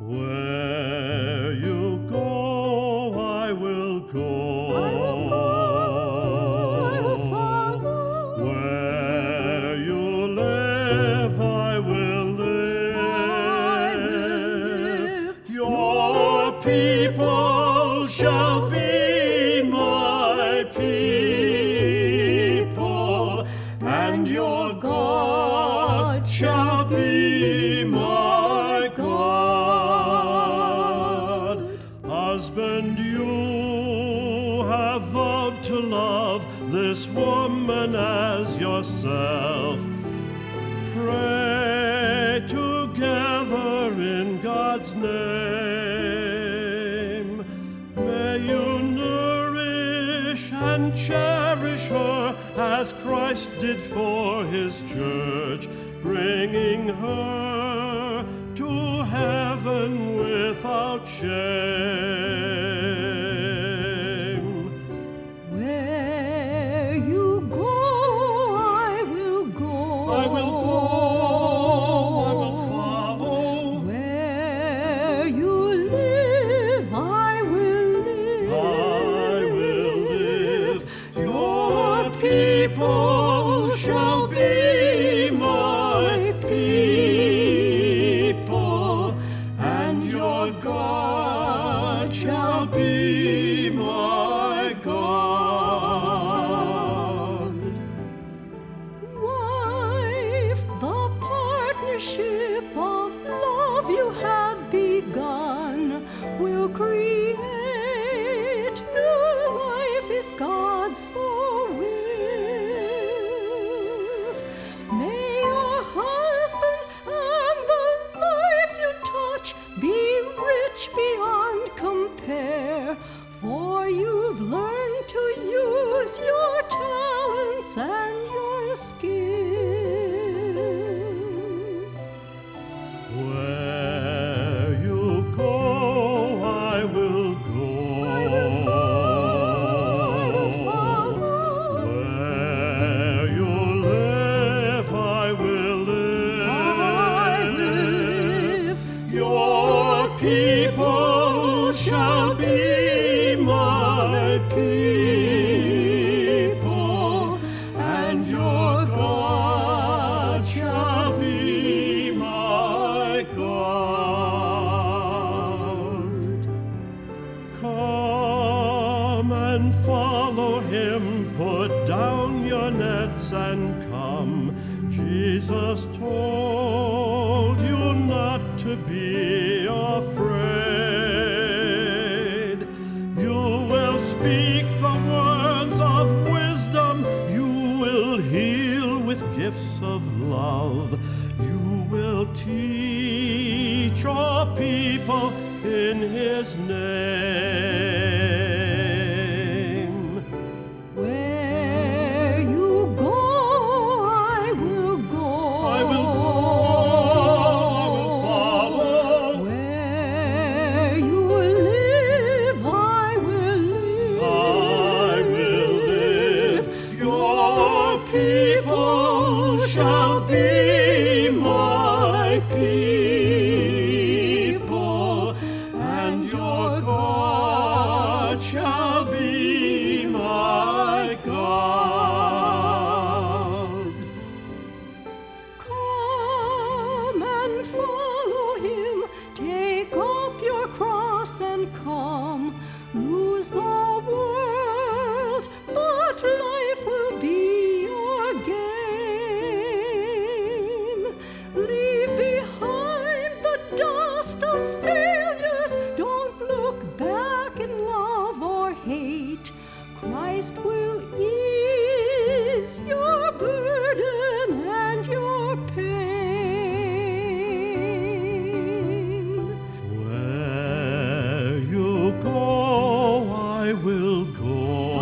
Where you go, I will go. I will follow. Where you live, I will live. I will live. Your people shall be my people, and your God shall be my God. Husband, you have vowed to love this woman as yourself. Pray together in God's name. May you nourish and cherish her as Christ did for his church, bringing her to heaven without shame. Where you go, I will go. I will go, I will follow. Where you live, I will live. I will live. Your people shall be my people, and your God shall be my God. Wife, the partnership of love you have begun will create new life if God so wills. May your husband and the lives you touch be rich beyond compare, for you've learned to use your talents and your skills. Where you go, I will go. I will follow. Where you live, I will live. I will live. Your people shall be my people, and your God shall be my God. Come and follow him, put down your nets and come. Jesus told you not to be afraid. You will speak the words of wisdom. You will heal with gifts of love. You will teach your people in his name. Where you go, I will go. I will go, I will follow. Where you live, I will live. I will live. Your people shall be my people, and your God shall be my God. Come and follow him, take up your cross and come. Lose the world, but life will be your gain. Leave behind the dust of failures, don't look back in love or hate. Christ will ease your burden and your pain. Where you go, I will go. I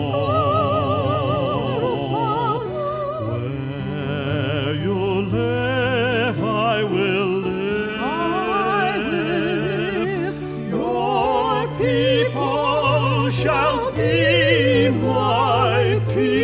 will follow. Where you live, I will live. I will live. Your people shall be my people.